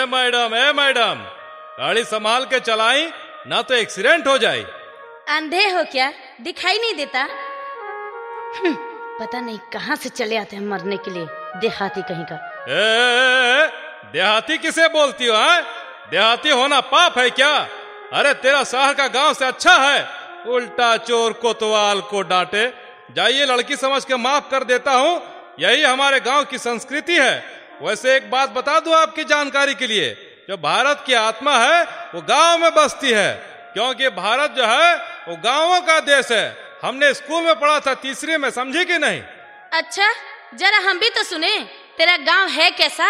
ए madam, गाड़ी संभाल के चलाई, ना तो एक्सीडेंट हो जाए। अंधे हो क्या, दिखाई नहीं देता? पता नहीं कहाँ से चले आते हैं मरने के लिए, देहाती कहीं का। देहाती किसे बोलती हो? देहाती होना पाप है क्या? अरे तेरा शहर का गांव से अच्छा है, उल्टा चोर कोतवाल को डांटे। जाइए, लड़की समझ के माफ कर देता हूँ, यही हमारे गांव की संस्कृति है। वैसे एक बात बता दूं आपकी जानकारी के लिए, जो भारत की आत्मा है वो गांव में बसती है, क्योंकि भारत जो है वो गांवों का देश है। हमने स्कूल में पढ़ा था, तीसरी में, समझी कि नहीं? अच्छा, जरा हम भी तो सुने, तेरा गांव है कैसा?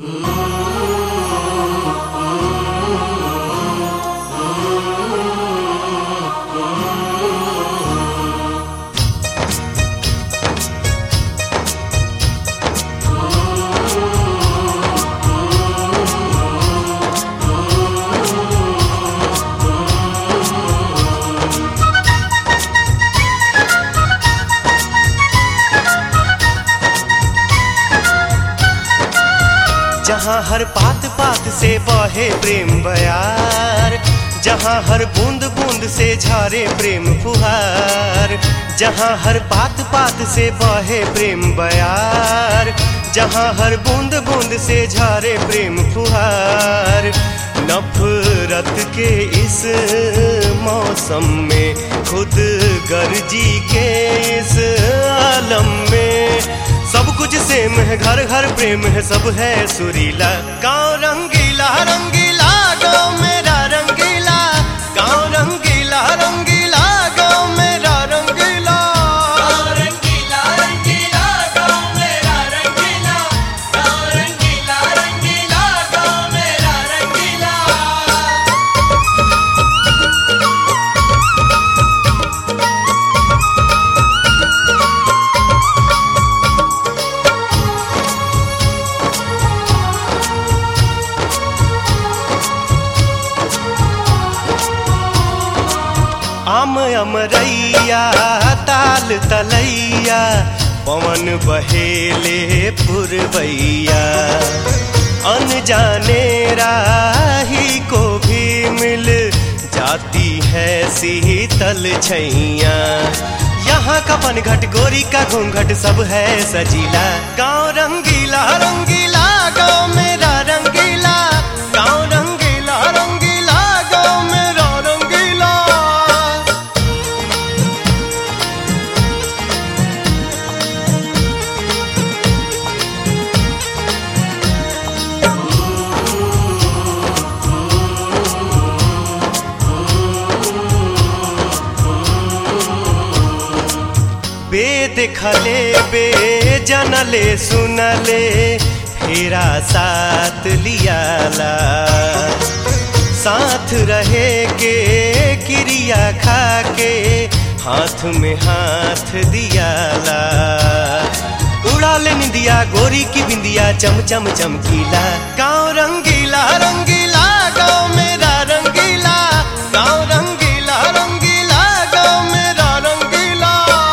जहाँ हर पात पात से बहे प्रेम बयार, जहाँ हर बूंद बूंद से झरे प्रेम फुहार, जहाँ हर पात पात से बहे प्रेम बयार, जहाँ हर बूंद बूंद से झरे प्रेम फुहार। नफरत के इस मौसम में, खुद गर्जी के इस आलम में, सब कुछ सेम है, घर घर प्रेम है, सब है सुरीला। गाँव रंगीला रंगीला, गाँव मेरा रंगीला, गाँव रंगीला रंगीला, गाँव मेरा रंगीला। गाँव रंगीला रंगीला, गाँव मेरा रंगीला, गाँव रंगीला रंगीला, गाँव मेरा रंगीला। आम अमरैया, ताल तलैया, पवन बहेले पुरवैया, अनजाने राही को भी मिल जाती है शीतल छैया। यहाँ का पनघट, गोरी का घूंघट, सब है सजीला। गाँव रंगीला रंगीला, गाँव मेरा रंगीला, गाँव रंगीला रंगीला, गाँव मेरा रंगीला। बेद खले बे जनले सुनले, फेरा साथ लियाला, साथ रहे के क्रिया खा के, हाथ में हाथ दियाला। उड़ा ले निंदिया, गोरी की बिंदिया, चम चम चमकीला। गाँव रंगीला रंगीला, गाँव मेरा रंगीला, गाँव रंगीला रंगीला, गाँव मेरा रंगीला।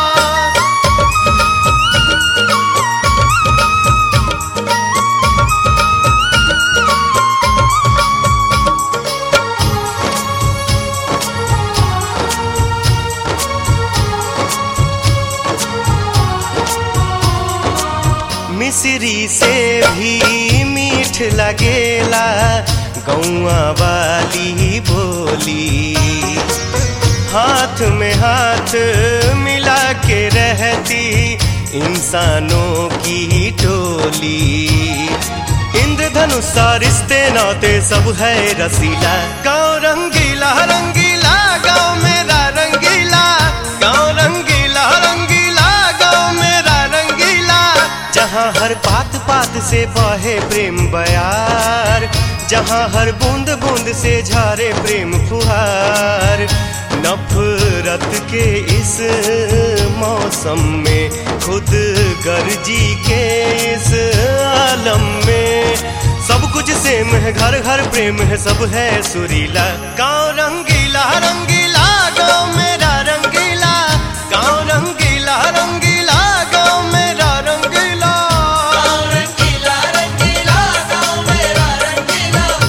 मिश्री से भी मीठ लगेला गौआ वाली बोली, हाथ में हाथ मिला के रहती इंसानों की टोली। इंद्रधनुष रिश्ते नाते सब है रसीला। गाँव रंगीला रंगीला, गाँव मेरा रंगीला, गाँव रंगीला रंगीला, गाँव मेरा रंगीला। जहाँ हर पात पात से बहे प्रेम बयार, जहाँ हर बूंद बूंद से झरे प्रेम फुहार। नफरत के इस मौसम में, खुद गर्जी के इस आलम में, सब कुछ सेम है, घर घर प्रेम है, सब है सुरीला। गाँव रंगीला रंगीला, गाँव मेरा रंगीला, गाँव रंगीला रंगीला, गाँव मेरा रंगीला। गाँव रंगीला रंगीला, गाँव मेरा रंगीला।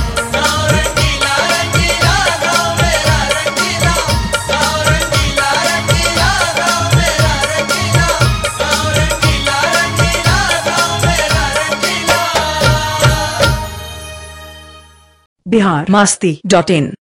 biharmasti.in